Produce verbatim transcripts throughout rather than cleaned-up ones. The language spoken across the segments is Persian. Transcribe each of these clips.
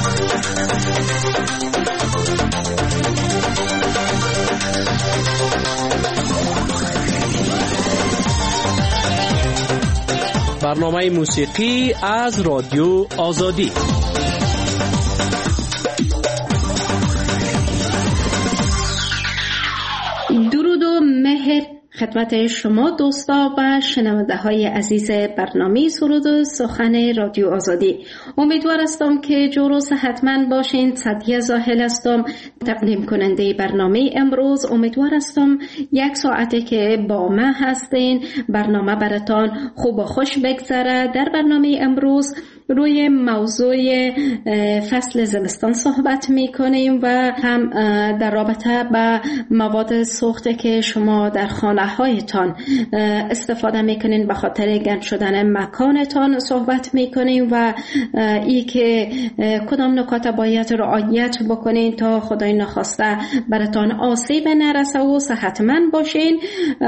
برنامه موسیقی از رادیو آزادی. درود و مهر خدمت شما دوستا و شنونده های عزیز برنامه سرود و سخن رادیو آزادی. امیدوار هستم که جور و صحتمند باشین. سعدیه زاهل هستم، تقدیم کننده برنامه امروز. امیدوار هستم یک ساعته که با من هستین برنامه براتان خوب و خوش بگذره. در برنامه امروز روی موضوع فصل زمستان صحبت میکنیم و هم در رابطه با مواد سوخته که شما در خانه هایتان استفاده میکنین به خاطر گرم شدن مکانتان صحبت میکنیم و ای که کدام نکات باید رعایت بکنین تا خدای نخواسته براتان آسیب نرسه و صحتمند باشین.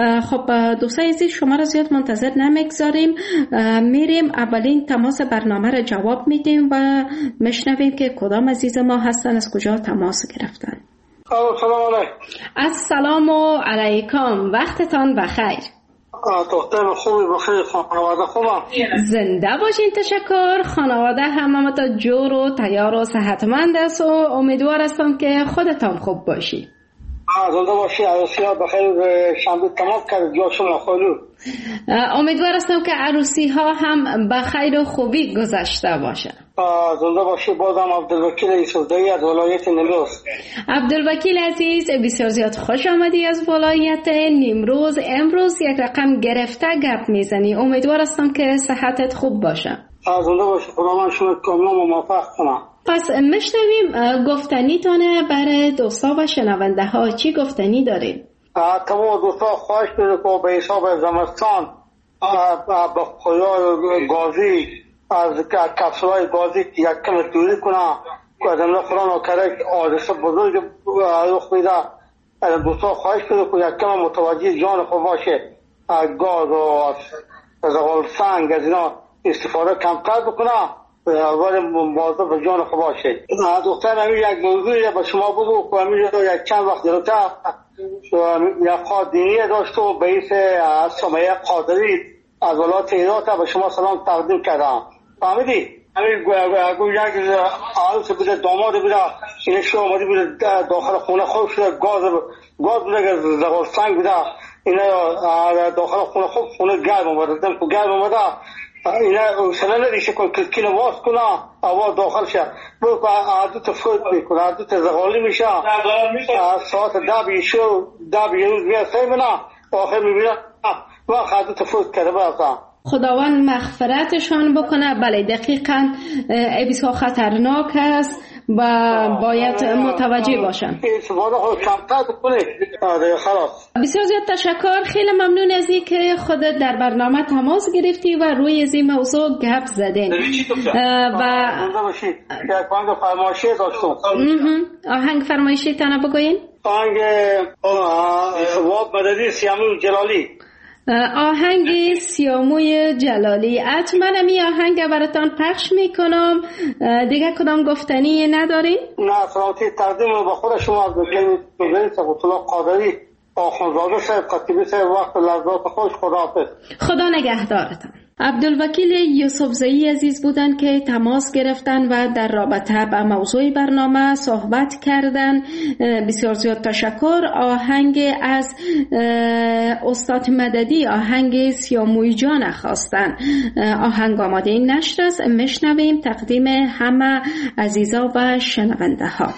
خب دوستای عزیز، شما را زیاد منتظر نمیگذاریم، میریم اولین تماس برنامه را جواب میدیم و میشنویم که کدام عزیز ما هستن، از کجا تماس گرفتن. سلام علیکم. السلام علیکم، وقتتان بخیر. دختر خوبی بخیر، خانواده خوبم؟ زنده باشین. تشکر. خانواده همه تا جور و تیار و صحتمند است و امیدوار هستم که خودتان خوب باشی. زنده باشی. عروسی ها بخیر شنبه تمام کرد جاشون خالو. امیدوار هستم که عروسی ها هم بخیر و خوبی گذشته باشه. زنده باشی. بازم عبدالوکیل یوسفزایی از ولایت نیمروز. عبدالوکیل عزیز، بسیار زیاد خوش آمدی از ولایت نیمروز. امروز یک رقم گرفته گپ میزنی. امیدوار هستم که صحتت خوب باشه. زنده باشی. خدا من شما کاملا موفق کنم. پس مشنویم گفتنی تانه برای دوستا و شنونده ها. چی گفتنی دارید؟ تمام دوستا خواهش می‌کنم که به حساب زمستان با خیال گازی از کپسولای گازی یک کم دوری کنه که از امنا قرآن و کرک حادثه بزرگ رخ میده. دوستا خواهش می‌کنم که یک کم متوجه جان خود باشه، گاز و زغال سنگ از اینا استفاده کمتر بکنه، اول مواظب به جان خود باشه. دختر همین یک موضوعی به شما بگو که همین یک چند وقت جلوتر یک خواه دینی داشت و به ایس سمیه قادری از ولایت هرات به شما سلام تقدیم کردم. فهمیدی؟ همین گوی یک عروس بوده، داماد بوده، این شو آمدی بوده داخل خونه خوب شده، گاز گاز بوده که زغال سنگ بوده، این داخل خونه خوب خونه گرم آمده، دم خوب گرم آمده، اینا سنه ندیشه کن کلکین واس کنه آواز داخل شه برو که عدوت فوت میکنه، عدوت زغالی میشه. ساعت ده بیشو ده بیروز میاد سیمنا آخر میبینه وقت عدوت فوت کرده برسا. خداوند مغفرتشان بکنه. بله دقیقاً بسیار خطرناک است و باید متوجه باشن. بسیار زیاد تشکر. خیلی ممنون از این که خودت در برنامه تماس گرفتی و روی از این موضوع گپ زدین. و آهنگ فرمایشی تانه بگوین. آهنگ واب مددی سیاموی جلالی. آهنگ سیاموی جلالی. حتما می آهنگ براتان پخش میکنم. دیگه کدام گفتنی نداری؟ نه، سلامتی تقدیم به خود شما از بگیرید سبوتلا قادری آخونزاده صاحب قطیبی صاحب وقت لحظات خوش. خداحافظ. خدا نگهدارتان. عبدالوکیل یوسفزایی عزیز بودن که تماس گرفتن و در رابطه با موضوع برنامه صحبت کردن. بسیار زیاد تشکر. آهنگ از استاد مددی، آهنگ سیاموی جان خواستن. آهنگ آماده این نشر است، میشنویم تقدیم همه عزیزا و شنونده ها.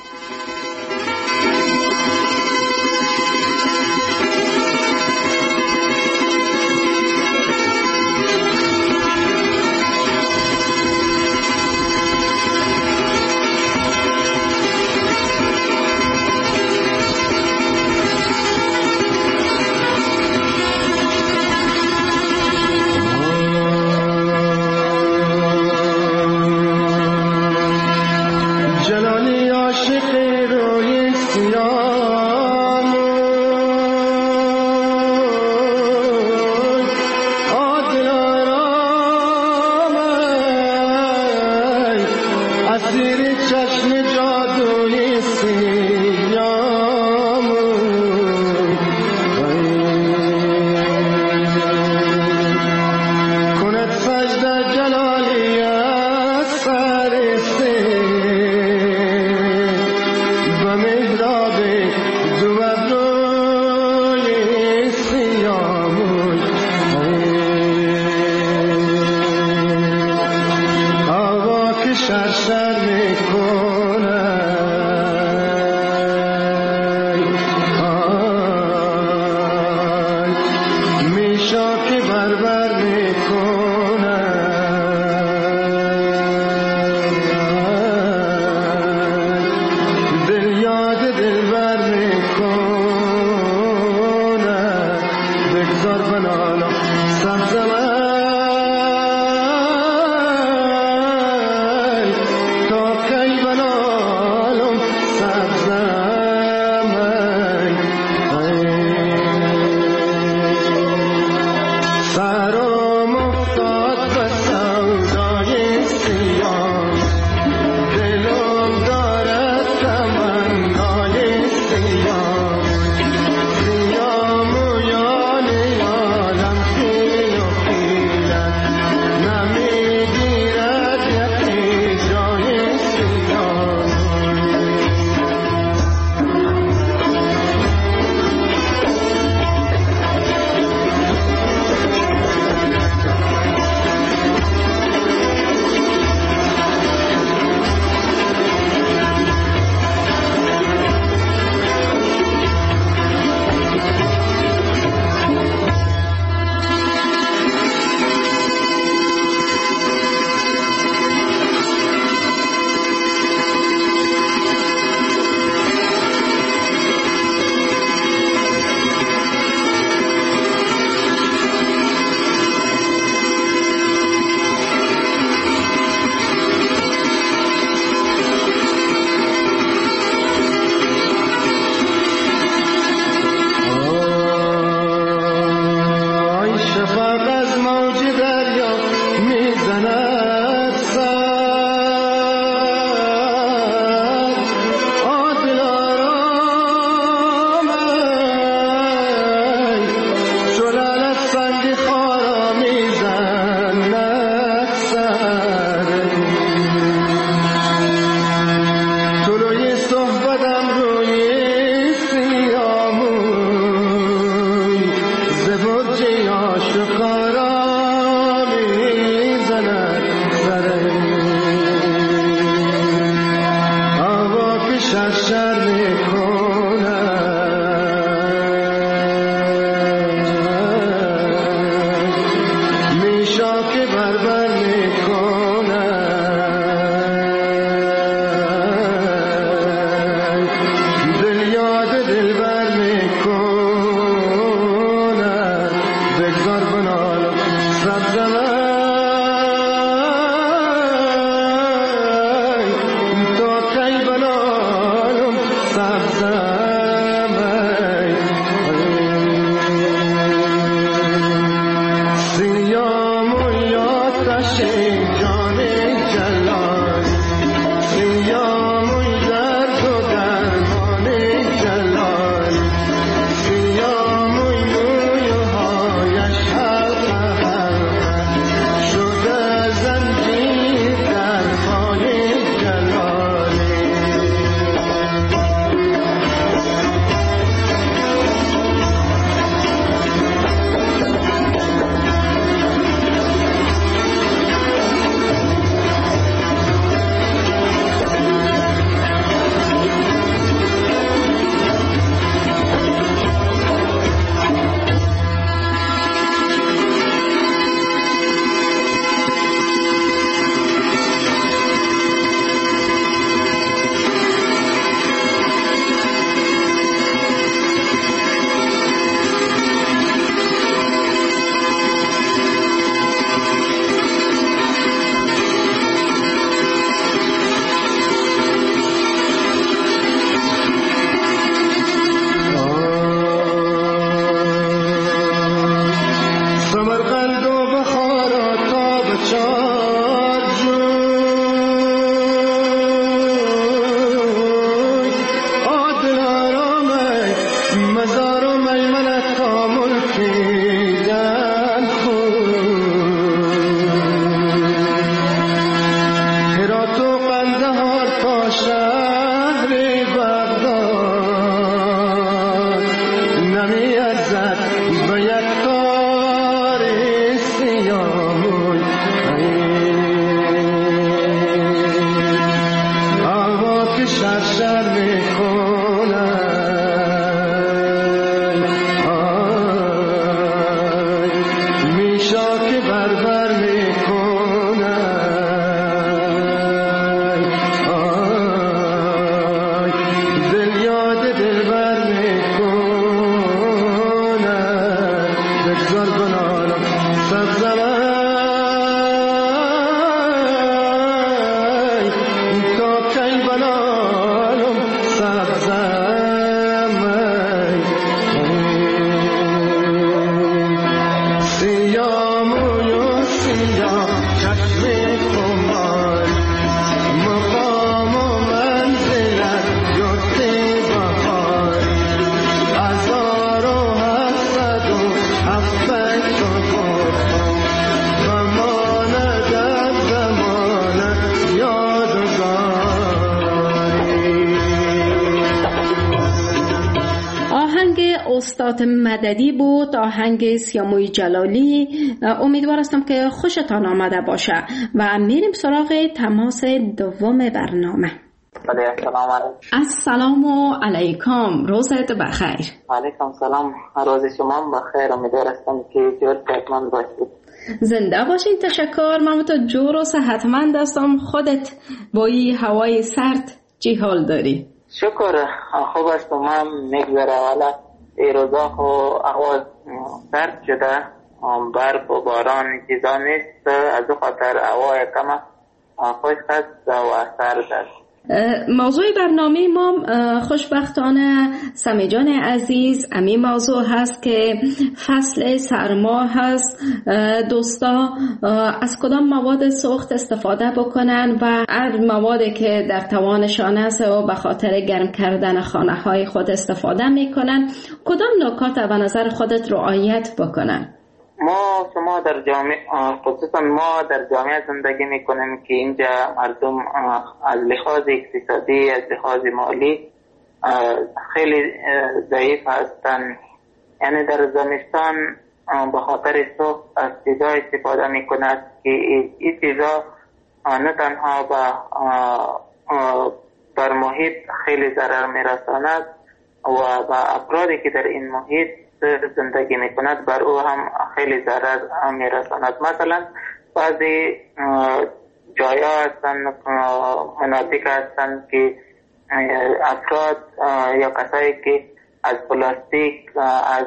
عاشق نمیگیرد یکی جای سیاه استاد مددی بود، آهنگ سیاموی جلالی. امیدوار هستم که خوشتان آمده باشه و میریم سراغ تماس دوم برنامه. السلام علیکم. السلام علیکم، روزت بخیر. علیکم سلام، روز شما بخیر. امیدوار هستم که جور صحتمند باشید. زنده باشین. تشکر. من تو جور و صحتمند هستم. خودت با این هوای سرد چی حال داری؟ شکر خوب است. من میگذره والا ای روزا خو هوا سرد شده، برف و باران چیزا نیست، از او خاطر هوا کم خوش است و سرد است. موضوع برنامه ما خوشبختانه سمی جان عزیز امی موضوع هست که فصل سرما هست. دوستا از کدام مواد سوخت استفاده بکنن و هر موادی که در توانشان است و به خاطر گرم کردن خانه های خود استفاده میکنن، کدام نکات به نظر خودت رعایت بکنن؟ ما شما در جامعه، خصوصا ما در جامعه زندگی میکنیم که اینجا مردم از لحاظ اقتصادی، از لحاظ مالی خیلی ضعیف هستند. یعنی در زمستان به خاطر سوخت از چیزا استفاده میکند که این چیزا نه تنها بر محیط خیلی ضرر میرساند و به افرادی که در این محیط زندگی میکند بر او هم خیلی ضرر میرساند. مثلا بعضی جایا هستند، مناطق هستند که افراد یا کسایی که از پلاستیک، از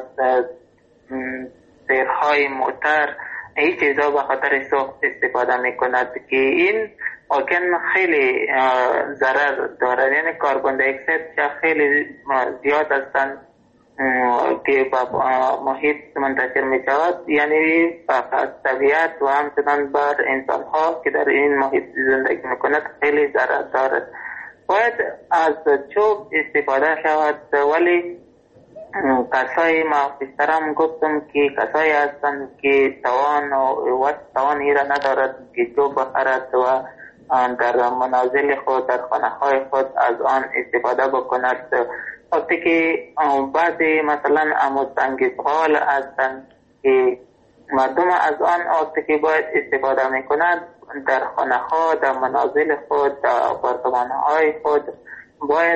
سیرهای موتر، این چیزا به خاطر سوخت استفاده میکند که این واقعا خیلی ضرر دارد. یعنی کربن دی اکساید خیلی زیاد هستند که با محیط منتشر می شود، یعنی از طبیعت و همچنان بر انسان ها که در این محیط زندگی می کند خیلی ضرر دارد. باید از چوب استفاده شود، ولی کسایی ما پیشترم گفتم که کسایی هستند که توان و توان ایره ندارد که چوب بخرد و در منازل خود، در خانه های خود از آن استفاده بکند. وقتی که بعضی مثلا اموسنگیزغال هستند که مردم از آن وقتی که باید استفاده میکنند در خانه ها، در منازل خود، در آپارتمان های خود باید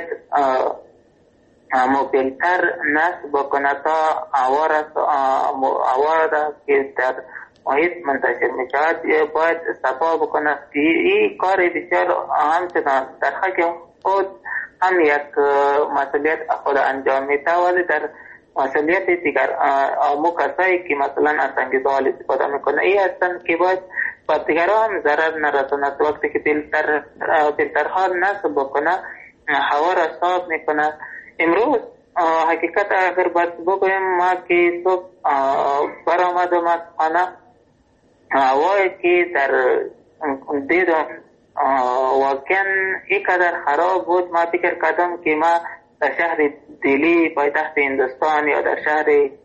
موبیلتر نصب بکند تا هوا را که در محیط منتشر می شود باید صفا بکند. این کار بسیار همچنان در حق خود هم یک مسئولیت خود انجام میده، ولی در مسئولیت دیگر امو کسایی که مثلا از انگیزال استفاده میکنه ای هستند که باید با دیگران هم ضرر نرساند. وقتی که فیلتر فیلترها نصب بکنه هوا را صاف میکنه. امروز حقیقت اگر باید بگویم ما که صبح برآمدم از خانه، هوایی که در دیدم واقعا اینقدر خراب بود، ما فکر کردم که ما در شهر دلی پایتخت هندوستان یا در شهر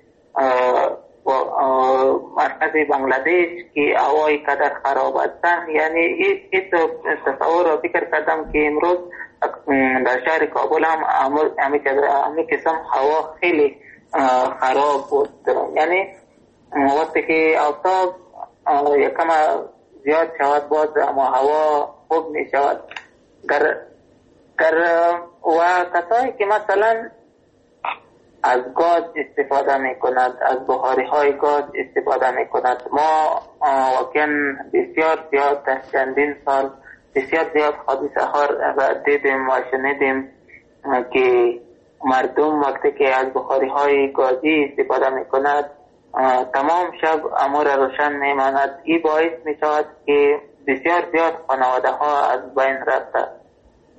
مرکز بنگلادش که هوای قدر خراب هستند، یعنی این تصور را فکر کردم که امروز در شهر کابل هم همین قسم هوا خیلی خراب بود. یعنی وقتی که آفتاب یکم زیاد شود باز اما هوا خوب می شود. در در و کسایی که مثلا از گاز استفاده می کند، از بخاری های گاز استفاده می کند، ما واقعا بسیار زیاد در چندین سال بسیار زیاد حادثه ها را دیدیم و شنیدیم که مردم وقتی که از بخاری های گازی استفاده می کند تمام شب امور روشن می ماند. این باعث می شود که بسیار زیاد خانواده ها از بین رفته.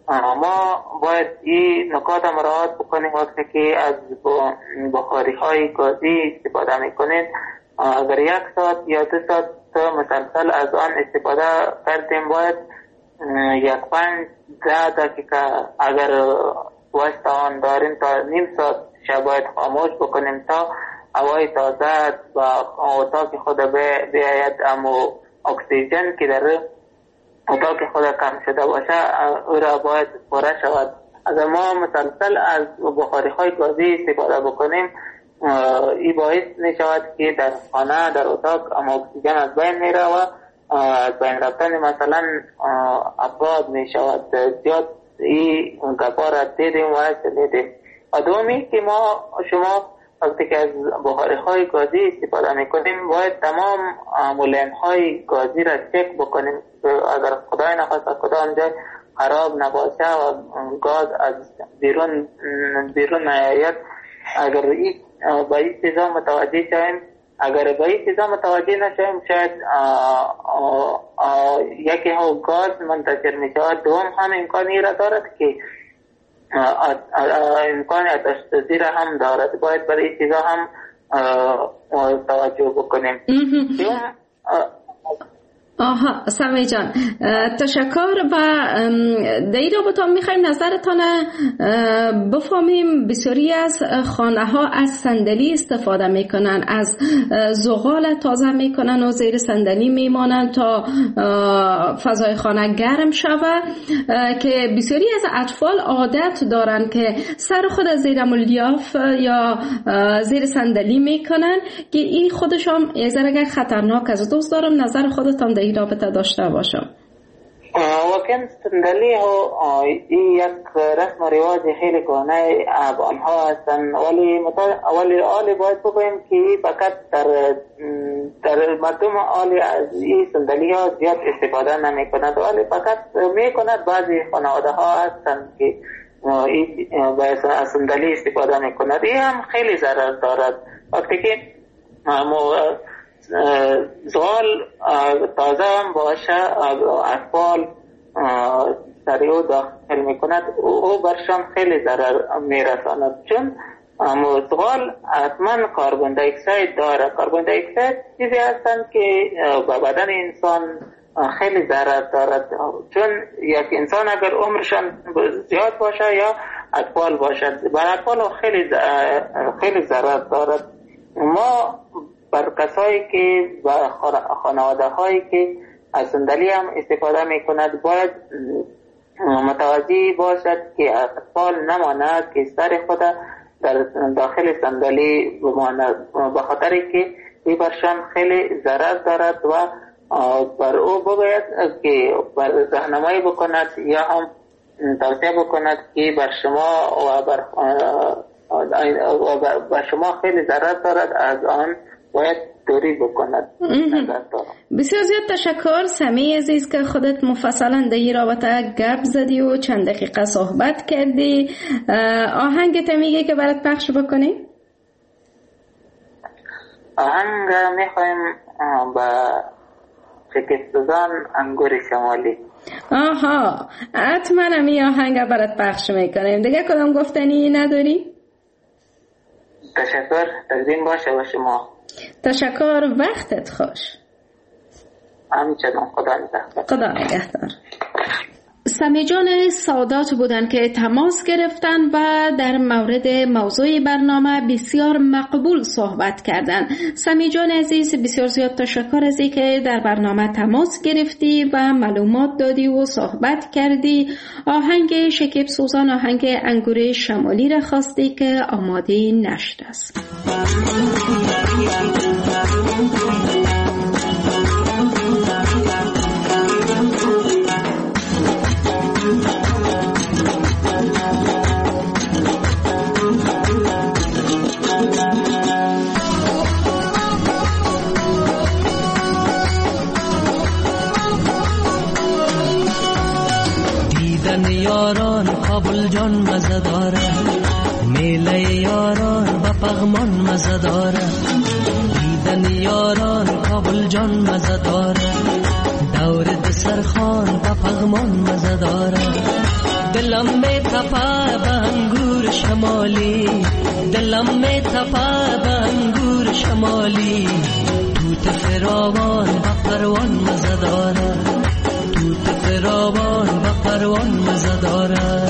ما باید این نکات مراعات بکنیم وقتی که از بخاری های گازی استفاده میکنید. اگر یک ساعت یا دو ساعت مسلسل از آن استفاده کردیم، باید یک پنج ده دقیقه اگر وقت آن داریم تا نیم ساعت باید خاموش بکنیم تا هوای تازه و اتاق خود بیاید، اما اکسیژن که در اتاق خود کم شده باشه او را باید پره شود. اگر ما مسلسل از بخاری های گازی استفاده بکنیم، این باعث می شود که در خانه در اتاق اما اکسیژن از بین می رود و از بین رفتن مثلا افراد می شود. زیاد این گپا را دیدیم و شنیدیم. و دومی که ما شما وقتی که از بخاری های گازی استفاده می کنیم، باید تمام مولین های گازی را چک بکنیم اگر خدای نخواست کدام جای خراب نباشه و گاز از بیرون بیرون نیاید. اگر این با این چیزا متوجه شویم، اگر با این چیزا متوجه نشویم، شاید یکی ها گاز منتشر می شود، دوم هم امکانی را دارد که امکان آتش سوزی را هم دارد. باید برای این چیزا هم توجه بکنیم. آها سمی جان، تشکر. و در این رابطه میخوایم نظرتان بفهمیم. بسیاری از خانه ها از صندلی استفاده میکنن، از زغال تازه میکنن و زیر صندلی میمانن تا فضای خانه گرم شود، که بسیاری از اطفال عادت دارن که سر خود زیر ملیاف یا زیر صندلی میکنن که این خودشان یه خطرناک است. دوست دارم نظر خودتان در این رابطه داشته باشم. واقعا صندلی ها این یک رسم و رواج خیلی کهنه آنها هستند، ولی ولی آلی باید بگوییم که فقط در در مردم آلی از این صندلی ها زیاد استفاده نمی کند، ولی فقط می کند بعضی خانواده ها هستند که این باید از صندلی استفاده می کند. این هم خیلی ضرر دارد. وقتی که زغال تازه هم باشه، اطفال سریع داخل میکند، او برشان خیلی ضرر میرساند، چون زغال حتما کاربن دی اکساید داره. کاربن دی اکساید چیزی هستند که به بدن انسان خیلی ضرر دارد، چون یک انسان اگر عمرشان زیاد باشه یا اطفال باشد، بر اطفال خیلی خیلی ضرر دارد. ما بر کسایی که و خانواده هایی که از صندلی هم استفاده می کند باید متوجه باشد که اطفال نماند که سر خود در داخل صندلی بماند، به خاطری که این برشان خیلی ضرر دارد و بر او باید که بر راهنمایی بکند یا هم توصیه بکند که بر شما و بر بر شما خیلی ضرر دارد، از آن باید دوری بکند. بسیار زیاد تشکر سمی عزیز که خودت مفصلا در این رابطه گپ زدی و چند دقیقه صحبت کردی. آهنگت میگه که برات پخش بکنی؟ آهنگ میخوایم با شکستزان انگور شمالی. آها حتما همی آهنگ برات پخش میکنیم. دیگه کدام گفتنی نداری؟ تشکر، تقدیم باشه با شما. تشکر، وقتت خوش. همچنان، خدا نگهدار. خدا نگهدار. سمی جان سادات بودن که تماس گرفتن و در مورد موضوع برنامه بسیار مقبول صحبت کردن. سمی جان عزیز بسیار زیاد تشکر از اینکه در برنامه تماس گرفتی و معلومات دادی و صحبت کردی. آهنگ شکیب سوزان، آهنگ انگور شمالی را خواستی که آماده نشده است. یاران کابل جان مزه داره، میله یاران با پغمان مزه داره. دیدن یاران کابل جان مزه داره، دور دسرخان با پغمان مزه داره. دلم می تپه به انگور شمالی، دلم می تپه به انگور شمالی. توت فراوان و پروان مزه داره، توت فراوان و پروان مزه داره.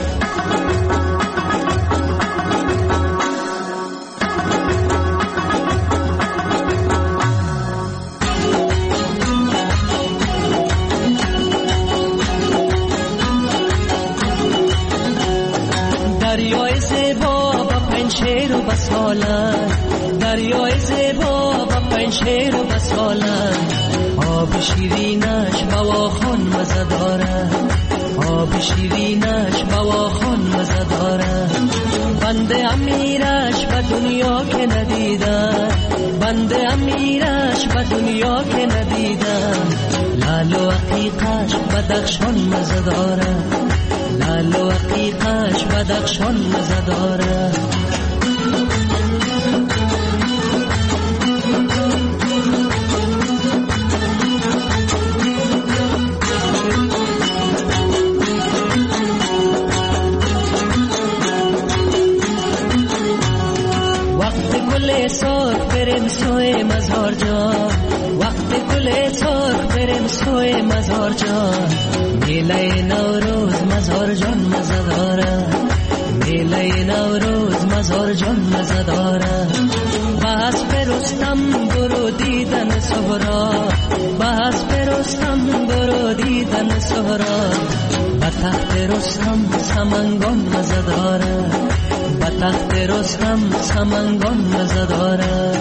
دریای زیبا و پنشیر و بسالن، دریای زیبا و پنشیر و بسالن. آب شیرینش بواخون مزه داره، آب شیرینش بواخون مزه داره. بنده امیرش به دنیا که ندیدم، بنده امیرش به دنیا که ندیدم. لال و عقیقش بدخشان مزه داره، لال و عقیقش بدخشان مزه داره. سرخ بریم سوی مزار جان، وقت گل سرخ بریم سوی مزار جان. میله نوروز مزار جان مزه داره، میله نوروز مزار جان مزه داره. بس پرستم برو دیدن سهرا، بس پرستم برو دیدن سهرا. به تخت رستم سمنگان مزه داره، به تخت رستم سمنگان مزه داره.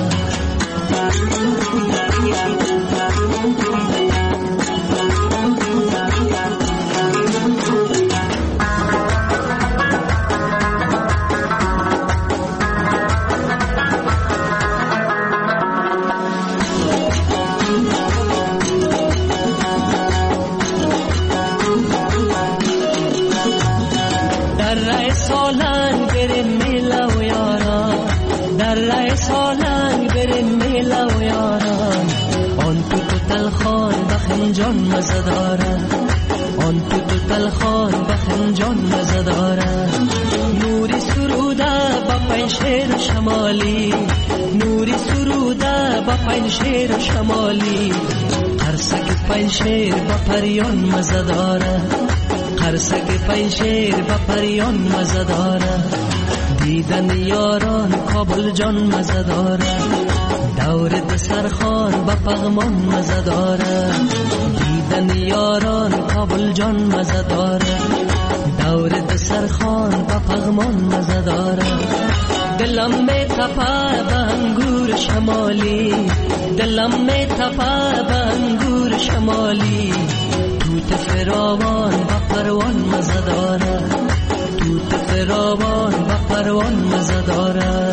در رای سالنگ بریم میله و یاران، در رای سالنگ بریم میله و یاران. آن تو تو تلخان بخنجان مزه داره، آن تو تو تلخان بخنجان مزه داره. نوری سروده با پنشیر شمالی، نوری سروده با پنشیر شمالی. قرصک پنشیر با پریان مزه داره، قرصک پنشیر با پریان مزه داره. دیدن یاران کابل جان مزه داره، دور دسرخان با پغمان مزه داره. دیدن یاران کابل جان مزه داره، دور دسرخان با پغمان مزه داره. دلم می تپه به انگور شمالی، دلم می تپه به انگور شمالی. توت فراوان و پروان مزه داره، توت فراوان و پروان مزه داره.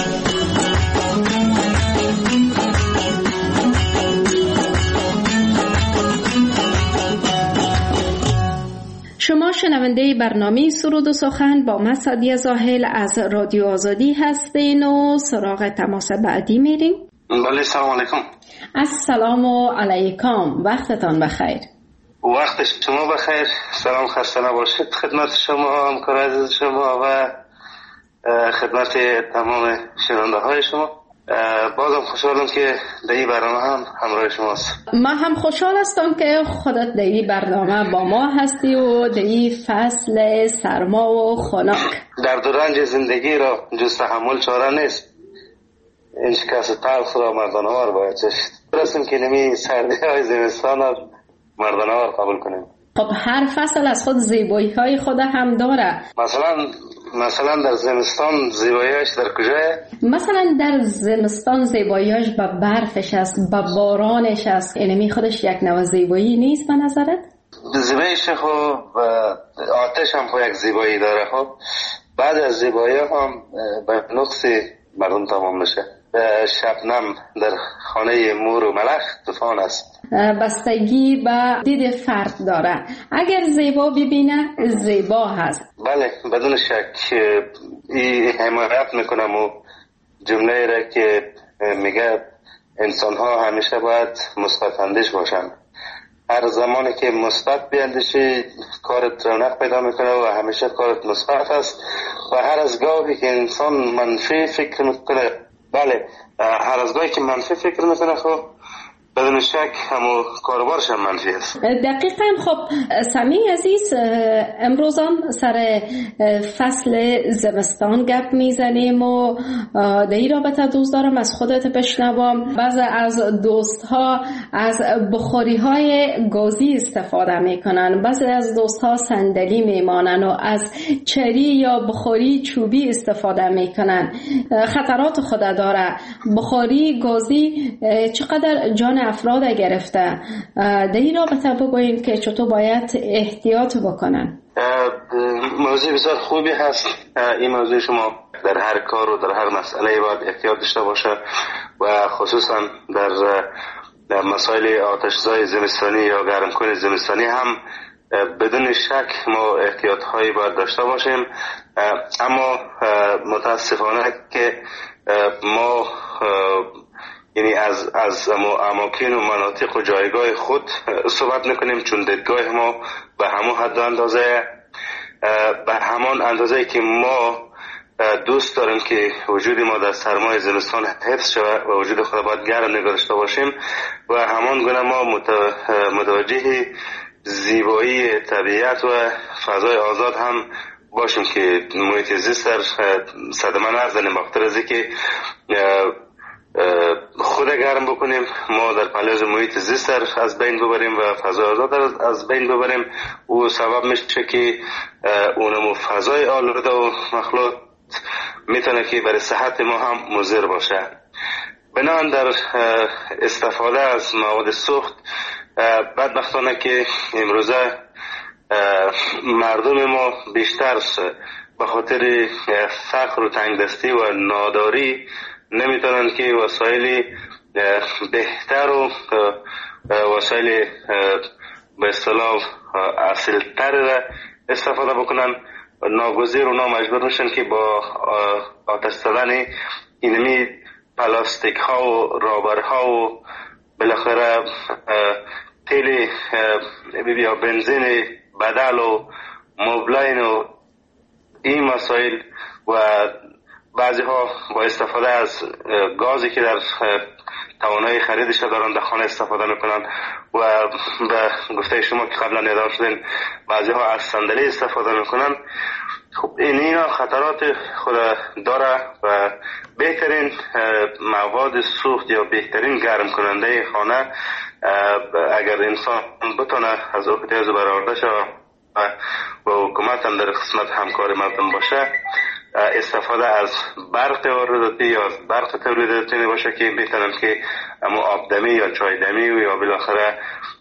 شما شنونده برنامه سرود و سخن با من سعدیه زاهل از رادیو آزادی هستین و سراغ تماس بعدی میریم. بله سلام علیکم. السلام علیکم، وقتتان بخیر. وقت شما بخیر. سلام، خسته نباشید خدمت شما همکار عزیز شما و خدمت تمام شنونده های شما. بازم خوشحالم که در این برنامه هم همراه شماست. ما هم خوشحال هستم که خودت در این برنامه با ما هستی و در این فصل سرما و خنک. در رنج زندگی را جز تحمل چاره نیست، این شکست تلخ را مردانه‌وار باید چشید. برسیم که نمی سردی های زمستان را مردانه‌وار قبول کنیم. خب هر فصل از خود زیبایی های خود هم داره. مثلا مثلا در زمستان زیباییش در کجاه؟ مثلا در زمستان زیباییش با برفش است، با بارانش است. اینمی خودش یک نوع زیبایی نیست به نظرت؟ زیباییش خب آتش هم خب یک زیبایی داره. خب بعد از زیبایی هم به نقص مردم تمام میشه. شبنم در خانه مور و ملخ طوفان است. بستگی به دید فرد داره. اگر زیبا ببینه زیبا هست. بله بدون شک. این حمایت میکنم و جمله را که میگه انسان ها همیشه باید مثبت اندیش باشن. هر زمانی که مثبت بیندیشی کارت رونق پیدا میکنه و همیشه کارت مثبت است و هر از گاهی که انسان منفی فکر میکنه، بله هر از گاهی که منفی فکر میکنه خب بدون شک همون کاروبارش هم منفی است. دقیقاً. خب سمی عزیز، امروز هم سر فصل زمستان گپ میزنیم و در این رابطه دوست دارم از خودت بشنوم. بعضی از دوست ها از بخاری های گازی استفاده میکنن، بعضی از دوست ها صندلی میمانن و از چری یا بخاری چوبی استفاده میکنن. خطرات خود داره. بخاری گازی چقدر جان افراد گرفته؟ در این رابطه بگوییم که چطور باید احتیاط بکنن. موضوع بسیار خوبی هست. این موضوع شما در هر کار و در هر مسئله باید احتیاط داشته باشه و خصوصا در در مسائل آتش‌زای زمستانی یا گرمکن زمستانی هم بدون شک ما احتیاط هایی باید داشته باشیم. اما متاسفانه که ما یعنی از از اماکن و مناطق و جایگاه خود صحبت نکنیم، چون دیدگاه ما به همون حد و اندازه به همان اندازه که ما دوست داریم که وجود ما در سرمای زمستان حفظ شود و وجود خود باید گرم نگاه داشته باشیم و همان گونه ما متوجه زیبایی طبیعت و فضای آزاد هم باشیم که محیط زیست در صدمه نزنیم. بخاطر از اینکه خود گرم بکنیم ما در پلیز محیط زیست از بین ببریم و فضای آزاد از بین ببریم، او سبب میشه که اونمو فضای آلوده و مخلوط میتونه که برای صحت ما هم مضر باشه. بنابراین در استفاده از مواد سوخت بدبختانه که امروزه مردم ما بیشتر به خاطر فقر و تنگدستی و ناداری نمیتونن که وسایل بهتر و وسایل به اصطلاح اصیل‌تر را استفاده بکنن. ناگزیر اونا مجبور میشن که با آتش زدن اینمی پلاستیک ها و رابر ها و بالاخره تیل یا بنزین بدل و موبلاین و این مسائل و بعضی ها با استفاده از گازی که در توانایی خریدش دارن در خانه استفاده میکنن و به گفته شما که قبلا ندار شدین بعضی ها از صندلی استفاده میکنن. خب این اینا خطرات خود داره و بهترین مواد سوخت یا بهترین گرم کننده خانه اگر انسان بتونه از احتیاج برآورده شود و حکومت هم در قسمت همکار مردم باشه، استفاده از برق وارداتی یا از برق تولیداتی باشه که بهترن که اما آبدمی یا چایدمی و یا بالاخره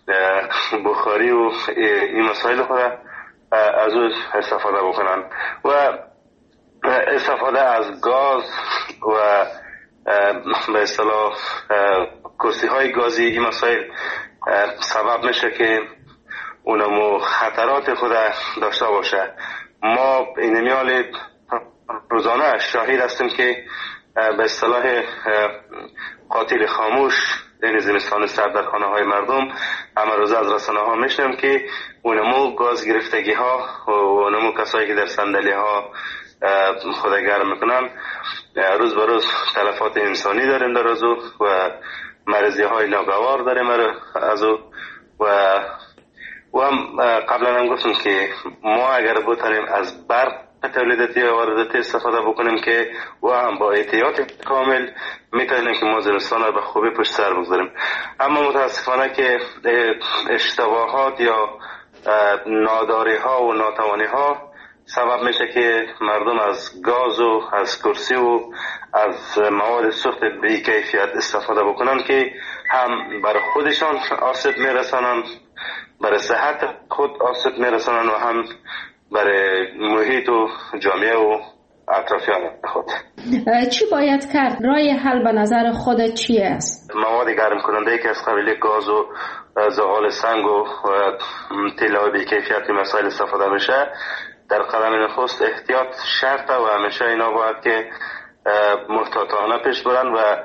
بخاری و این مسائل خود از او استفاده بکنن و استفاده از گاز و به اصطلاح کرسی های گازی این مسائل سبب میشه که اونمو خطرات خود داشته باشه. ما این میال روزانه شاهد هستیم که به اصطلاح قاتل خاموش این زمستان سرد در خانه های مردم اما روز از رسانه ها میشنم که اونمو گاز گرفتگی ها و اونمو کسایی که در صندلی ها خود گرم میکنن روز به روز تلفات انسانی داریم در ازو و مرضی های ناگوار داریم از او و و هم قبلا هم گفتم که ما اگر بتونیم از برق تولیداتی و وارداتی استفاده بکنیم که و هم با احتیاط کامل میتونیم که ما زمستان رو به خوبی پشت سر بگذاریم. اما متاسفانه که اشتباهات یا ناداری ها و ناتوانی ها سبب میشه که مردم از گاز و از کرسی و از مواد سوخت بی کیفیت استفاده بکنن که هم برای خودشان آسیب میرسانن، برای صحت خود آسیب میرسانن و هم برای محیط و جامعه و اطرافیان خود. چی باید کرد؟ راه حل به نظر خودت چی است؟ مواد گرم کننده که از قبیل گاز و زغال سنگ و طلا بی کیفیت مسائل استفاده میشه در قدم نخست احتیاط شرطه و همیشه اینا باید که محتاطانه پیش برن و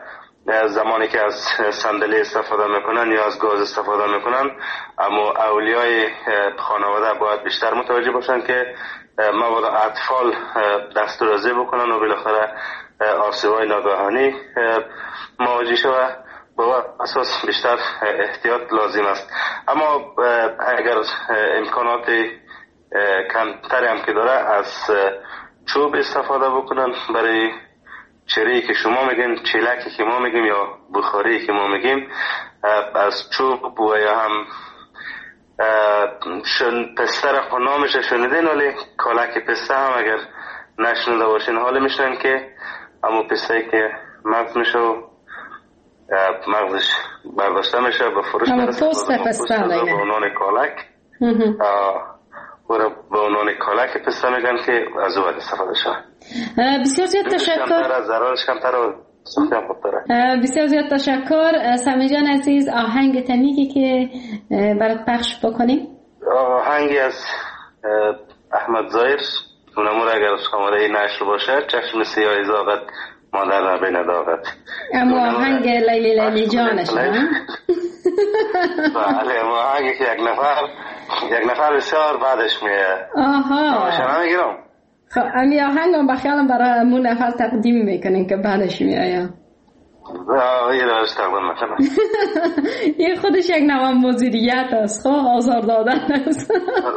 زمانی که از صندلی استفاده میکنن یا از گاز استفاده میکنن، اما اولیای خانواده باید بیشتر متوجه باشن که مبادا اطفال دسترازی بکنن و بالاخره آسیب‌های ناگهانی مواجه شود. با اساس بیشتر احتیاط لازم است. اما اگر امکانات کمتری هم که داره، از چوب استفاده بکنن برای چری که شما میگین، چیلکی که ما میگیم یا بخاری که ما میگیم، از چوب و یا هم شن پستر نامش شنیدین، ولی کالک پسته هم اگر نشنیده باشین حالی میشنن که اما پسته که مغز میشه و مغزش برداشته میشه به فروش میرسه به عنوان کالک و به عنوان کالک پسته میگن که از او باید استفاده شود. بسیار زیاد تشکر. ضررش کمتر و سختم خوب داره. بسیار زیاد تشکر. سمی جان عزیز، آهنگ تنیگی که برات پخش بکنیم؟ آهنگی از احمد ظاهر، اونمور اگر شماره نشر باشه، چشم سیاه زاغت مادر را بین داغت. اما آهنگ لیلی لیلی جانش نه؟ بله، آهنگی که یک نفر یک نفر بسیار بعدش میه. آها، شما میگیرم. خب امی آهنگ هم بخیالم برای امون نفر تقدیم میکنین که بعدش میه. یه دارش تقدیم مثلا این خودش یک نوع مدیریت است، خب آزار دادن است.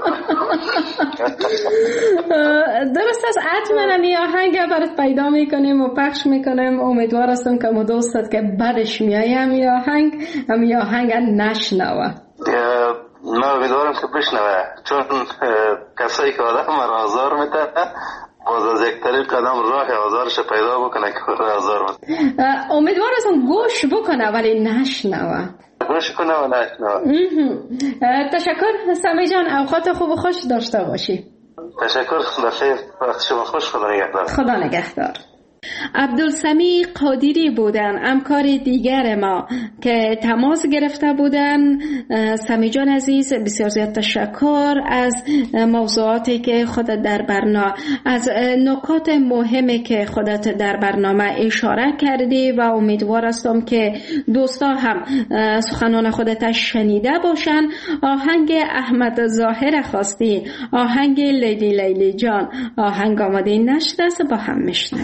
درست است. حتما امی آهنگ برات پیدا میکنیم و پخش میکنیم. امیدوار هستم که ما دوستت که بعدش میای امی آهنگ امی آهنگ نشنوه. من امیدوارم که بشنوه، چون کسایی که آدم مرا آزار میده باز از یک طریق قدم راه آزارش پیدا بکنه که آزار میده. امیدوار هستم گوش بکنه ولی نشنوه. گوش کنه و نشنوه. تشکر سمی جان، اوقات خوب و خوش داشته باشی. تشکر، بخیر، وقت شما خوش. خدا نگهدار. خدا نگهدار. عبدالسمی قادری بودن، همکار دیگر ما که تماس گرفته بودن. سمی جان عزیز، بسیار زیاد تشکر از موضوعاتی که خودت در برنامه، از نکات مهمی که خودت در برنامه اشاره کردی و امیدوار هستم که دوستا هم سخنان خودت شنیده باشن. آهنگ احمد ظاهر خواستی، آهنگ لیلی لیلی جان، آهنگ آماده نشده است، با هم میشنویم.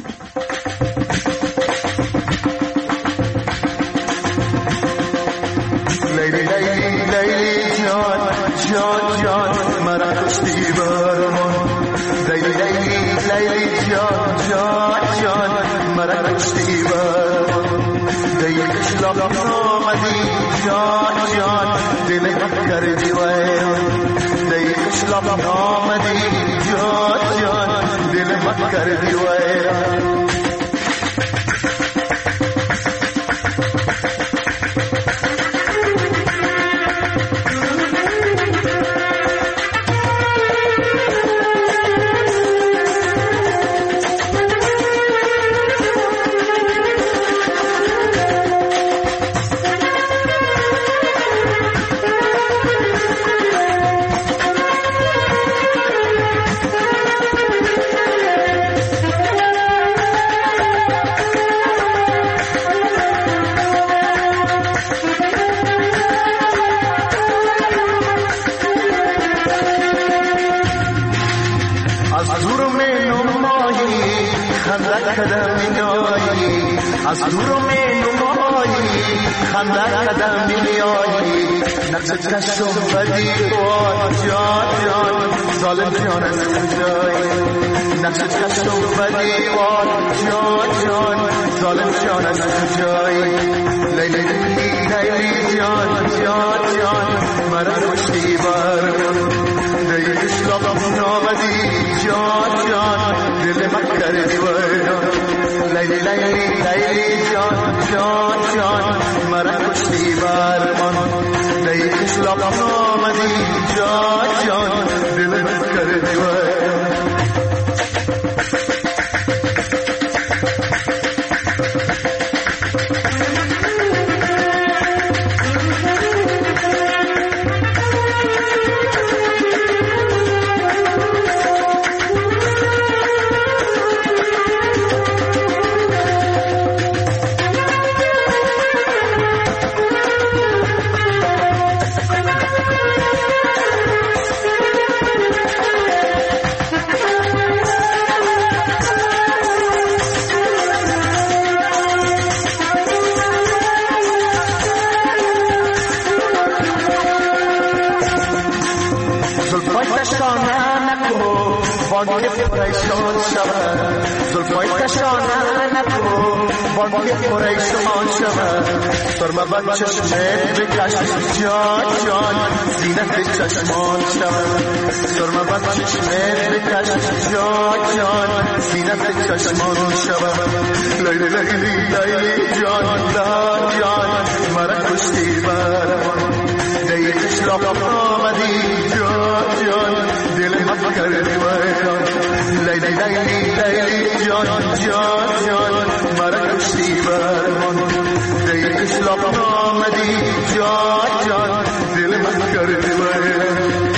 لیلی لیلی لیلی جان جان جان مرا کشتی برمان. لیلی لیلی لیلی جان جان جان مرا کشتی برمان. دیگه اشلاق آمدی جان جان دل کردی ویران. دیگه اشلاق آمدی جان جان دل کردی ویران. از دور می نمایی خنده قدم میایی. نقش چشم بدی وای جان جان ظالم جان از کجایی. نقش چشم بدی وای جان جان ظالم جان از کجایی. لیلی لیلی جان جان جان مرا کشتی برمان. دیگه اشلاقم نامدی جان جان دل من کردی ویران. لیلی لیلی لیلی جان جان جان مرا کشتی برمان. لیلی اشلاقم نامدی جان جان دل من کردی ویران. بانگی پریشان شود زلفای کشانه نکن بانگی پریشان شود سرمه بر چشمت بکش جان جان زینت چشمان شود سرمه بر چشمت بکش جان جان زینت چشمان شود لیلی لیلی لیلی جان جان مرا کشتی برمان دیگش لاب آمدی جان جان دل من کردی ویران لیلی لیلی لیلی جان جان جان مرا کشتی برمان دیگش لاب آمدی جان جان دل من کردی ویران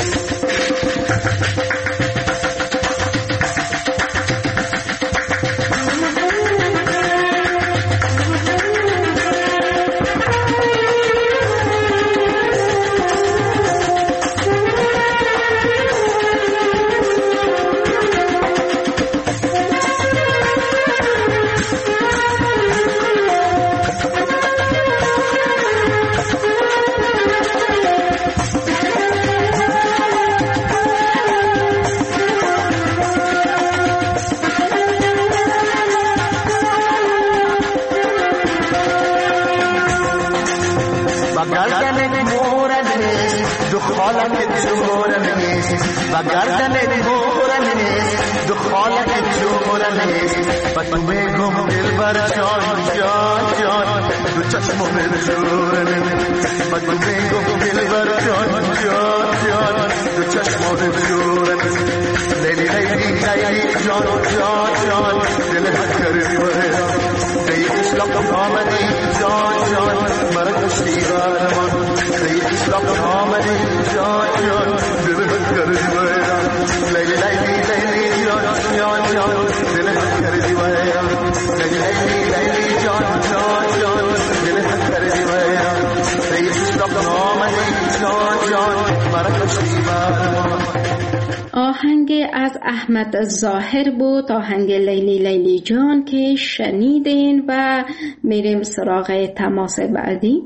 و گردن مورم نیست دخالت جورم نیست و تو بگم دل بر جان جان جان دو چشم دل جورم نیست و تو بگم دل بر جان جان جان دو چشم دل جورم نیست لیلی لیلی لیلی جان جان جان دل من کردی ویران دیگش لب آمدی جان جان مرا کشتی برمان دیگش لب آمدی جان جان دل من کردی ویران لیلی لیلی لیلی جان جان جان دل من کردی ویران لیلی لیلی لیلی جان جان جان دل من کردی ویران دیگش لب آمدی جان جان مرا کشتی برمان. آهنگ از احمد ظاهر بود، آهنگ لیلی لیلی جان که شنیدین و میریم سراغ تماس بعدی.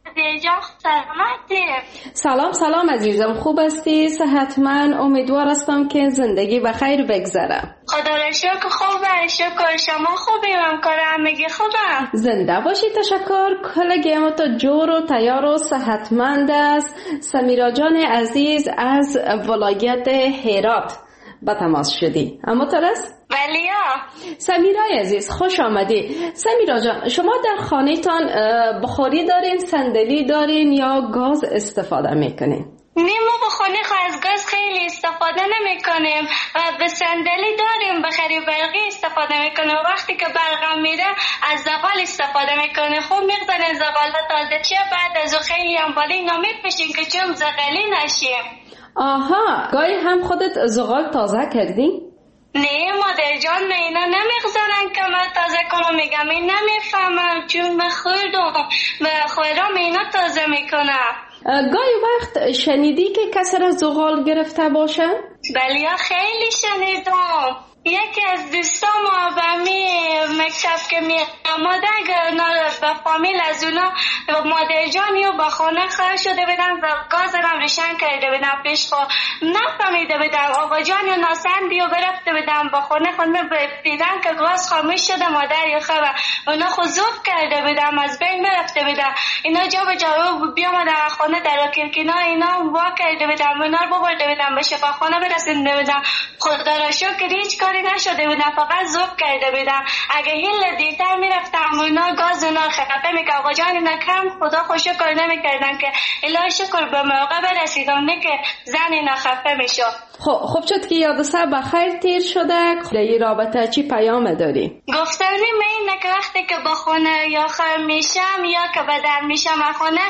سلام سلام عزیزم، خوب هستی؟ صحتمند؟ امیدوار هستم که زندگی بخیر بگذره. خدا را شکر خوبه، شکر شما خوبی؟ من کار همگی خوبم. زنده باشی، تشکر. کلگی ما تو جور و تیار و صحتمند است. سمیرا جان عزیز از ولایت هرات با تماس شدی. اما ترس؟ بلیا. سمیرای عزیز خوش آمدی. سمیرا جان، شما در خانه‌تان بخاری دارین، صندلی دارین یا گاز استفاده میکنین؟ نه، ما به خانه از گاز خیلی استفاده نمی کنیم و به صندلی داریم، به خری برقی استفاده میکنیم. وقتی که برقم میره از زغال استفاده میکنیم. خوب میگذاریم زغال تازه چه بعد از خیلی هم بالی نمیپشیم که چون زغالی نشیم. آها، گاهی هم خودت زغال تازه کردی؟ نه مادر جان، من اینا نمیگذارن که من تازه کنم. میگم این نمیفهمم چون من خوردم و خورم اینا تازه میکنم. گاهی وقت شنیدی که کسی را زغال گرفته باشه؟ بله خیلی شنیدم. یکی از دوستام آبمی مکتب که می آمده به فامیل از اونا مادر جانی و با خانه خواهر شده بدن و گاز هم روشن کرده بدن پیش خوا نفهمیده بدن. آقا جانی و ناسندی و برفته بدن با خانه خونه دیدن که گاز خاموش شده مادر یا خواهر اونا خضوب کرده بدن از بین برفته بدن. اینا جا به جا بیامدن خانه در کلکینا اینا وا کرده بدن اونا رو ببرده بدن به شفاخانه برسنده بدن. خدا را شکر هیچ کاری نشده بودن، فقط زوب کرده بودن. اگه هیل دیتر میرفتم اونا گاز اونا خفه میکرد. آقا جان اینا کم خدا خوش شکر نمیکردن که الهی شکر به موقع برسیدم نه که زن اینا خفه میشد. خب خب شد که یاد سر بخیر تیر شده. این رابطه چی پیام داری؟ گفتنی اینه که وقتی که با خونه یا خر میشم یا که بدن میشم خونه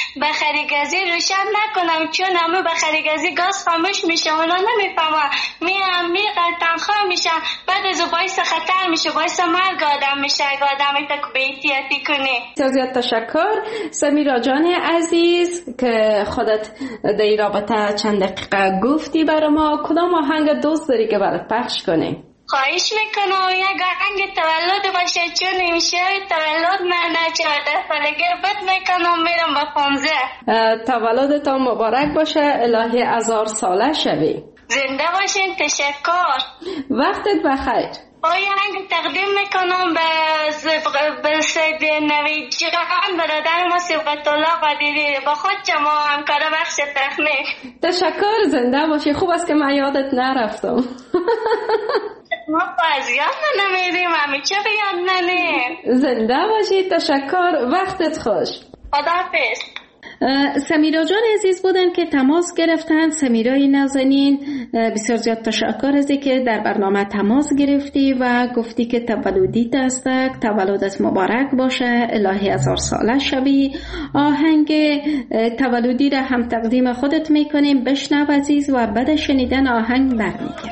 بخریگزی روشن نکنم چون همه بخریگزی گاز خاموش میشه. اونا نمیفهمن میام میقلتن خواهم میشن بعد از باعث خطر میشه، باعث مرگ آدم میشه اگه آدم ایتا که بی‌احتیاطی کنی. زیاد تشکر سمیرا جان عزیز که خودت در این رابطه چند دقیقه گفتی برای ما. کدام آهنگ دوست داری که برات پخش کنیم؟ خواهش میکنم یک آهنگ تولد باشه چون امشه تولد من چهارده سالگی بد میکنم میرم با پانزده. تولدت مبارک باشه، الهی هزار ساله شوی. زنده باشین. تشکر. وقتت بخیر. آهنگ تقدیم میکنم به به سید نوید جان، برادر ما صبغت الله قدیری، با خود شما همکار بخش تکنیک. تشکر. زنده باشی. خوب است که من یادت نرفتم. ما باز یاد نمیدیم، همیشه به یاد نمیم. زنده باشی. تشکر. وقتت خوش. خداحافظ. سمیرا جان عزیز بودن که تماس گرفتن. سمیرای نازنین، بسیار زیاد تشکر از که در برنامه تماس گرفتی و گفتی که تولدیت است، تولدت مبارک باشه، الهی هزار ساله شوی. آهنگ تولدی را هم تقدیم خودت میکنیم. بشنو عزیز و بعد شنیدن آهنگ برمیگردیم.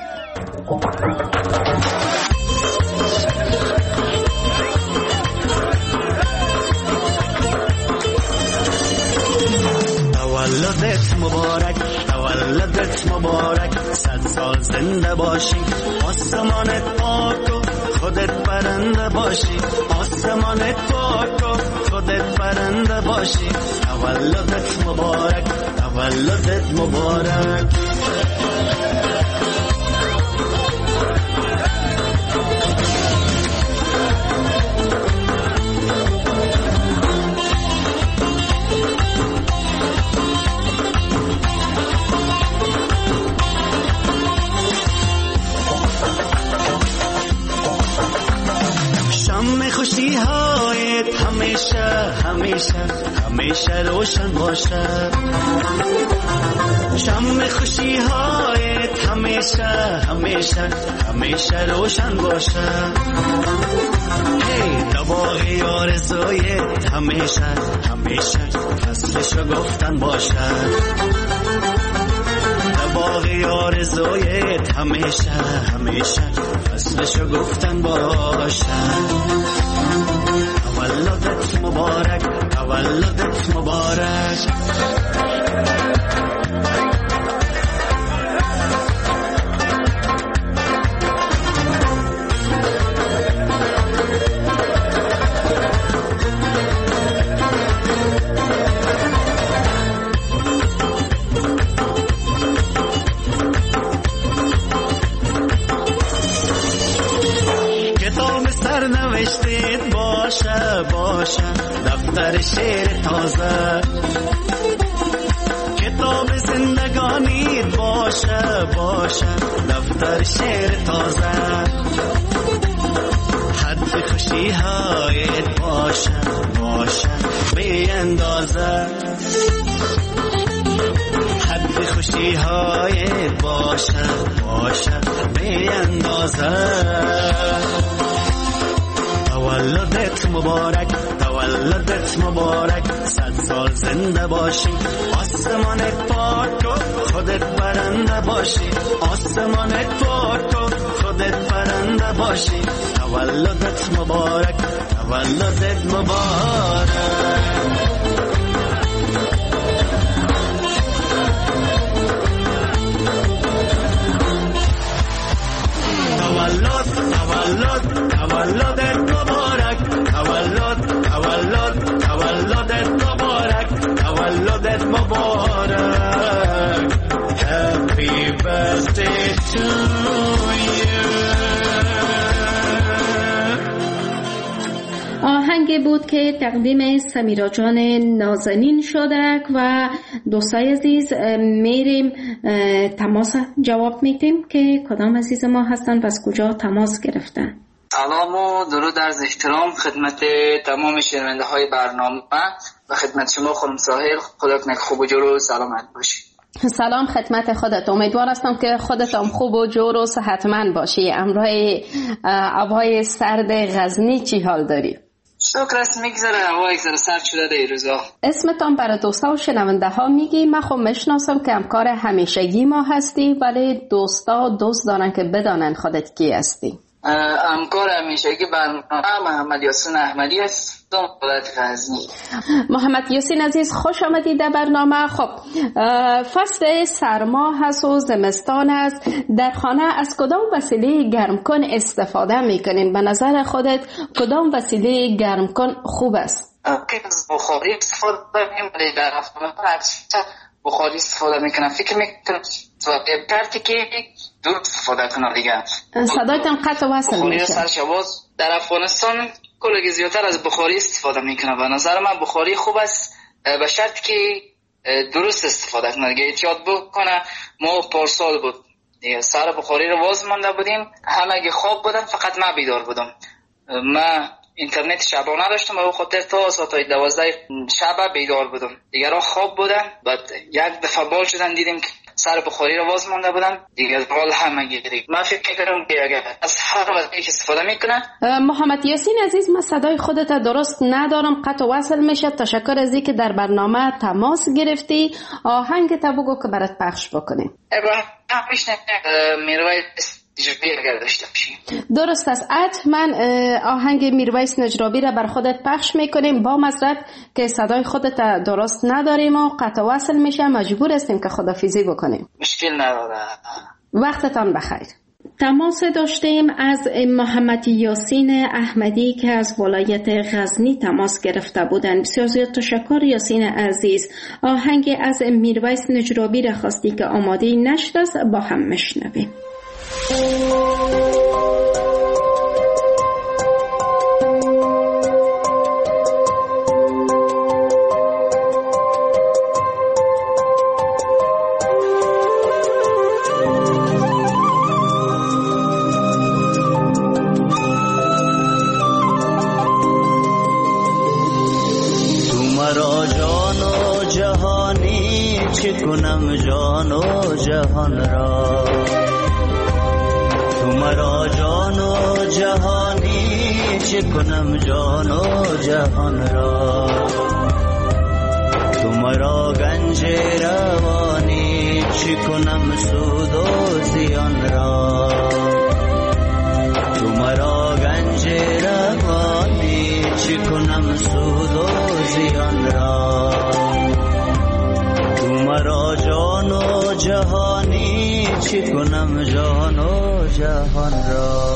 تولدت مبارک، تولدت مبارک، صد سال زنده باشی، آسمانت پاک و خودت برنده باشی، آسمانت پاک و خودت برنده باشی. تولدت مبارک، تولدت مبارک. خوشی هایت همیشه همیشه همیشه روشن باشه، شم خوشی هایت همیشه همیشه همیشه روشن باشه. هی دباغی آرزویت همیشه همیشه فصلشو گفتن باشه، دباغی آرزویت همیشه همیشه فصلشو گفتن باشه. تولدت مبارک، تولدت مبارک. نوشتید باشه باشه دفتر شعر تازه، کتاب زندگانیت باشه باشه دفتر شعر تازه، حد خوشی هایت باشه باشه بی اندازه، حد خوشی هایت باشه باشه بی اندازه. تولدت مبارک، تولدت مبارک، صد سال زنده باشی، آسمانت پاک و خودت برنده باشی، آسمانت پاک و خودت برنده باشی. تولدت مبارک، تولدت مبارک. تولد تولد تولدت مبارک، تولد تولد تولدت مبارک، تولدت مبارک. Happy birthday to you. آهنگ بود که تقدیم سمیرا جان نازنین شده و دوستای عزیز میریم تماس جواب میتیم که کدام عزیز ما هستن و از کجا تماس گرفتن. سلام و درود عرض احترام خدمت تمام شنونده های برنامه و خدمت شما خانم ساحل. خدا کنه خوب و جور و سلامت باشی. سلام خدمت خودت. امیدوار هستم که خودت هم خوب و جور و صحتمند باشی. امروز هوای سرد غزنی چی حال داری؟ شکر است میگذره، هوا یک ذره سرد شده این روزا. اسمتان برای دوستا و شنونده ها میگی؟ من خب میشناسم که همکار همیشگی ما هستی، ولی دوستا دوست دارن که بدانن خودت کی هستی. همکار همیشگی برنامه محمد یاسین احمدی است، ولایت غزنی. محمد یاسین عزیز خوش آمدید در برنامه. خب فصل سرما هست و زمستان است، در خانه از کدام وسیله گرمکن استفاده میکنین؟ به نظر خودت کدام وسیله گرمکن خوب است؟ از بخاری استفاده میکنیم، ولی در هفته بخاری استفاده میکنن. فکر میکنم شرطی که درست استفاده کنن دیگه. صدایتان قطع وصل میشه. سرشواز در افغانستان کلی زیادتر از بخاری استفاده میکنه. به نظر من بخاری خوب است به شرط که درست استفاده کنه دیگه. احتیاط بکنه. ما پارسال بود دیگه سر بخاری رو واز مانده بودیم، همه خواب بودن، فقط من بیدار بودم. من اینترنت شبانه داشتم و خاطر تا ساعت دوازده شب بیدار بودم، دیگران خواب بودن. بعد یک دفعه بال شدن دیدیم که سر بخاری رو واز مانده بودم دیگه، بال همه گیری. من فکر میکنم که اگر از هر وقتی استفاده میکنه. محمد یاسین عزیز، من صدای خودت درست ندارم، قطع وصل میشه. تشکر از اینکه در برنامه تماس گرفتی. آهنگ تا بگو که برات پخش بکنیم. ابراهیم میشنه میرویس نجرابی اگر داشته باشیم. درست است. حتما آهنگ میرویس نجرابی را بر خودت پخش میکنیم، با معذرت که صدای خودت درست نداریم و قطع وصل میشه، مجبور هستیم که خدافیزی بکنیم. مشکل نداره. وقتتان بخیر. تماس داشتیم از محمد یاسین احمدی که از ولایت غزنی تماس گرفته بودند. بسیار زیاد تشکر یاسین عزیز. آهنگ از میرویس نجرابی را خواستی که آماده نشده است، با هم مشنویم. کنم جان و جهان را، تو مرا جان و جهانی چه کنم جان و جهان را، تو مرا گنج روانی چه کنم سود و زیان را، تو مرا گنج روانی چه کنم سود و زیان را، مرا جان و جهانی چه کنم جان و جهان را.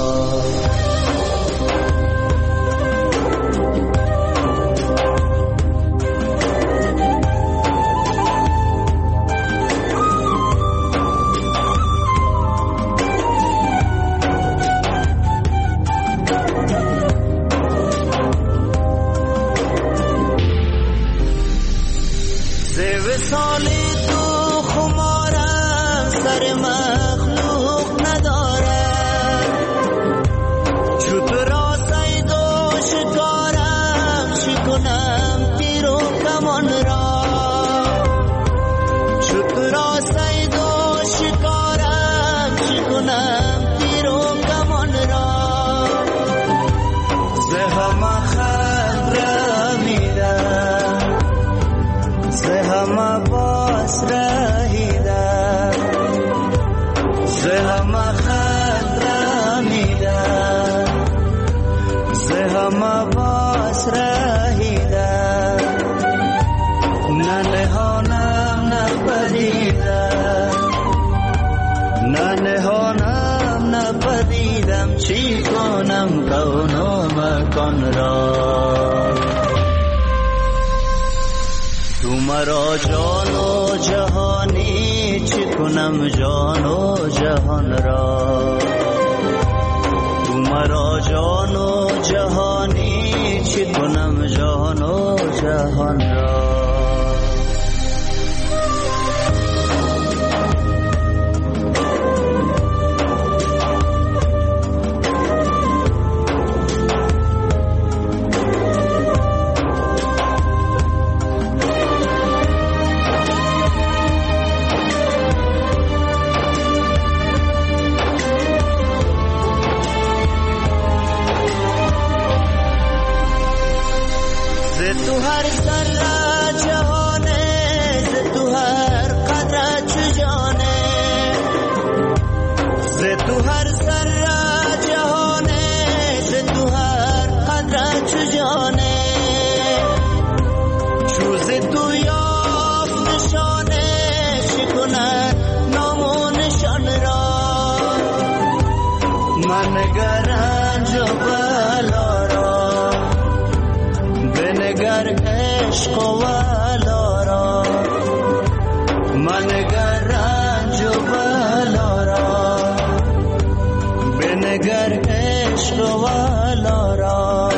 مرا جان و جهانی چه کنم جان و جهان را، تو مرا جان و جهانی چه کنم جان و جهان را. منگر رنج و بلا را، بنگر عشق و والا را،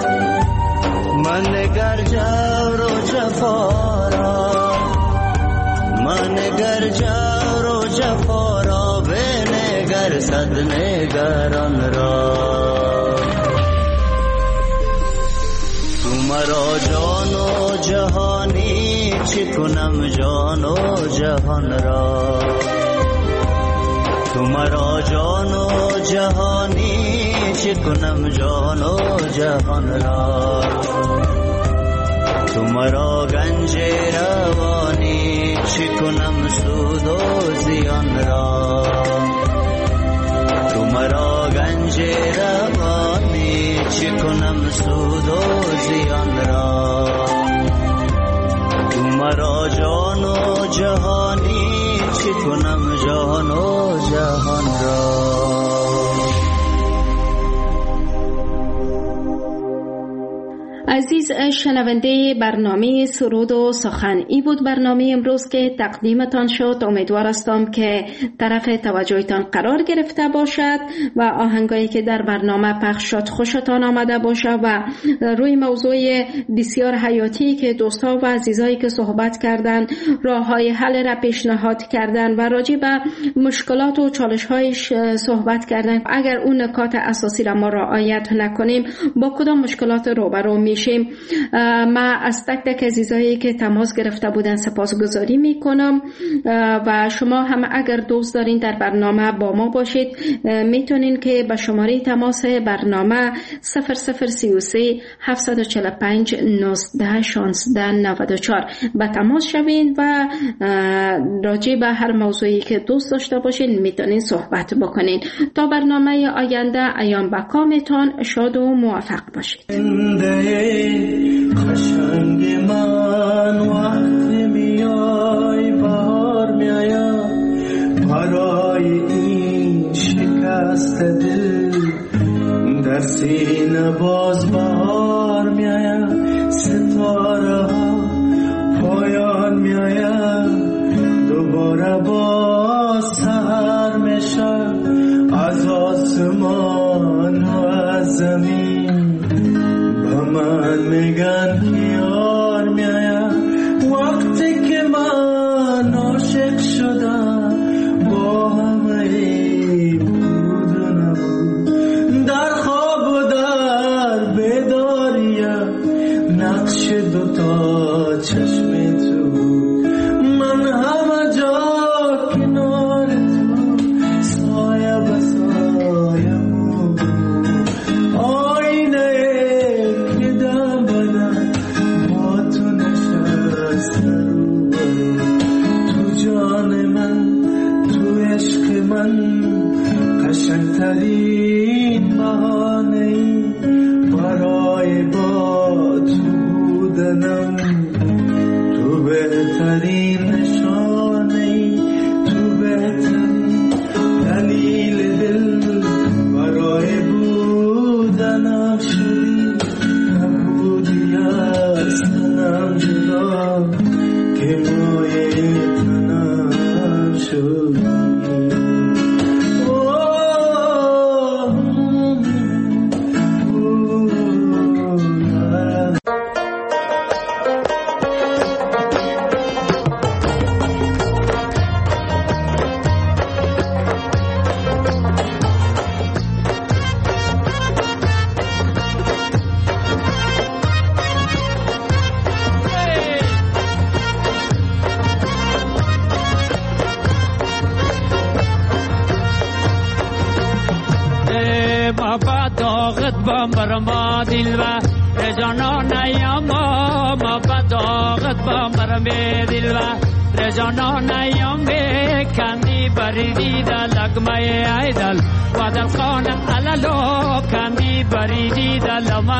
منگر جور و جفا را، منگر جور و جفا را، بنگر صد نگران را. تو مرا جان و جهانی چه کنم جان و جهان را، تو مرا جان و جهانی چه کنم جان و جهان را، تو مرا گنج روانی چه کنم سود و زیان را، تو مرا گنج روانی چه کنم سود و زیان را، تو مرا جان و جهانی چه کنم جان و جهان را. عزیز شنونده برنامه سرود و سخن، ای بود برنامه امروز که تقدیمتان شد. امیدوار هستم که طرف توجهتان قرار گرفته باشد و آهنگایی که در برنامه پخش شد خوشتان آمده باشد و روی موضوع بسیار حیاتی که دوستا و عزیزایی که صحبت کردن، راههای حل را پیشنهاد کردن و راجع به مشکلات و چالش‌هایش صحبت کردن. اگر اون نکات اساسی را ما رعایت نکنیم با کدام مشکلات روبرو میشیم؟ من از تک تک عزیزایی که تماس گرفته بودن سپاسگزاری میکنم و شما هم اگر دوست دارین در برنامه با ما باشید میتونین که به شماره تماس برنامه صفر صفر سی و سه هفتصد و چهل و پنج نوزده شانزده نود و چهار به تماس شوین و راجع به هر موضوعی که دوست داشته باشین میتونین صحبت بکنین. تا برنامه آینده ایام به کامتان شاد و موفق باشید. قشنگ من وقتی میای بهار میایم، برای این شکست دل در سینه باز بهار میایم، ستاره ها پایان میایم، دوباره باز سحر میشم، از آسمان و از زمین من میگن کیار میایم، وقتی که من عاشق شدم با همه بود و نبود، در خواب و در بیداریم نقش دوتا چشم تو، من همه جا کنار تو سایه به سایه بود، آینه قشنگترین بهانه‌ای برای با تو بودنم، تو بهترین نشانه‌ای، تو بهترین دلیل دل برای بودنم شدی، نبودی از تنم جدا که مایه تنم شدی. برما دل و رجانان ایام ما بداغت با مرمه دل و رجانان ایام کندی بریدی در لگمه ایدل و در خانه علالو کندی بریدی در لما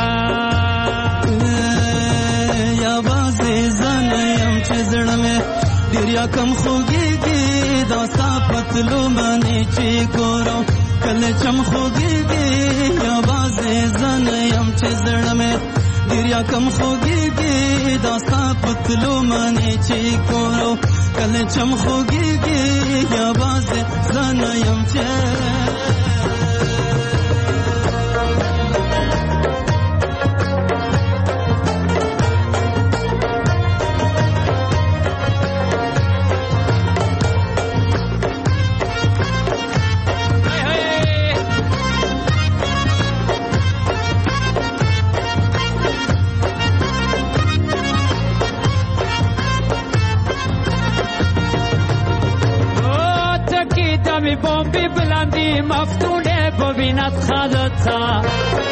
یا بازی زنیم چه زرمه دریا کم خوگی گی داستا پتلو منی چی کرو کل چم خوگی گی یا بازی زنیم چه زرمه دریا کم خوگی گی داستا پتلو منی چی کرو کله چم خوگیگی یا باز زنایم چه می بامبی بلندی مفتونه ببیند خدتا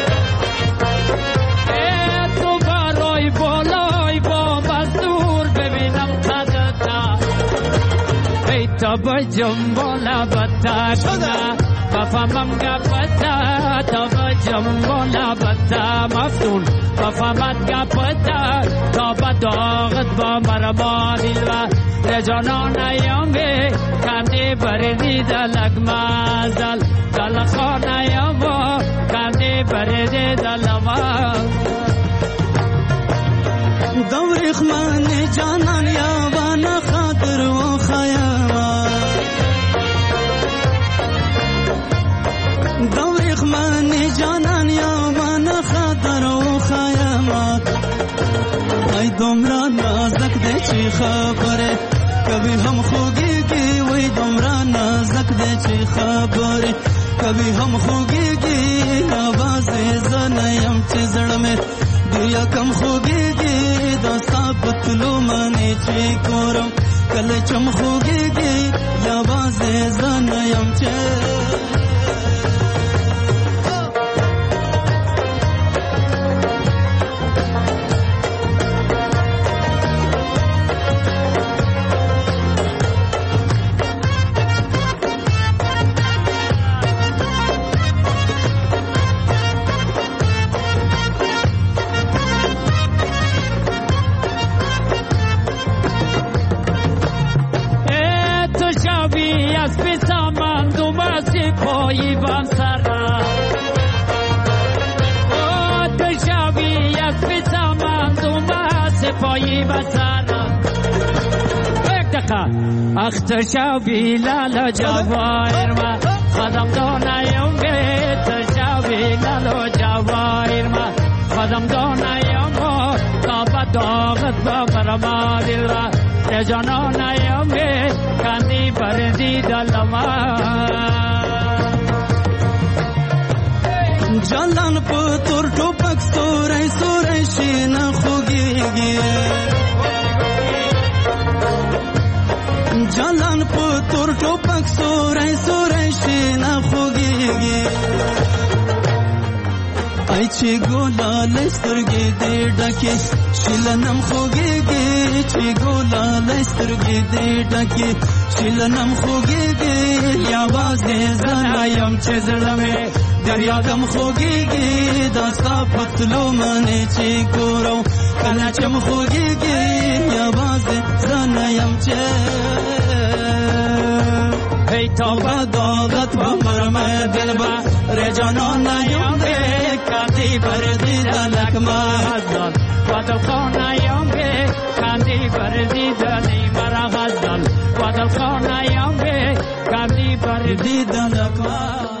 تو برای بالای با مزدور ببینم خدتا ای تا با جنبالا بتا کنه بفهمم گپتا تا با جنبالا بتا مفتون بفهمد گپتا تا با داغت با مرما دیلوه رجانان ایامه کندی بردی دلک مازل دل خانه یاما کندی بردی دل ما دوریخ من جانان یاوان خاطر و خیاما دوریخ من جانان یاوان خاطر و خیاما ای دمرا نازک ده چی خبره کبھی ہم خوگیگی وی دمرا نازک دے چی خبری کبھی ہم خوگیگی آواز زنیم چی زڑ میں دیا کم خوگیگی دستا پتلو منی چی کورم کل چم خوگیگی آواز زنیم چی پایی بام سرا او تشاوی از بیتامان دوما سپایی بسرا یک دقیقه اخ تشاوی لالا جوایر ما خدم دانایم به تشاوی لالا جوایر ما خدم دانایم تا با داغت با برما دل را رجانانایم به کندی بردی دلما جلان پتور ټوپک ستوري ستوري شین خوږيږي جلان پتور ټوپک ستوري ستوري شین خوږيږي ای چې ګولا لسترګې دې ډکه شلنم خوږيږي چې ګولا لسترګې دې ډکه شلنم خوږيږي یا وازه زنایم چې زړمه دریا کم خوگیگی دستا پتلو منی چی کورو کنا چم خوگیگی یا باز زنیم چه ای تا با داغت با مرمه دل با رجانان نیم ده کندی بردی دلک مازدان و دل خانیم به کندی بردی دلی مرا غزدان و دل خانیم به کندی بردی دلک مازدان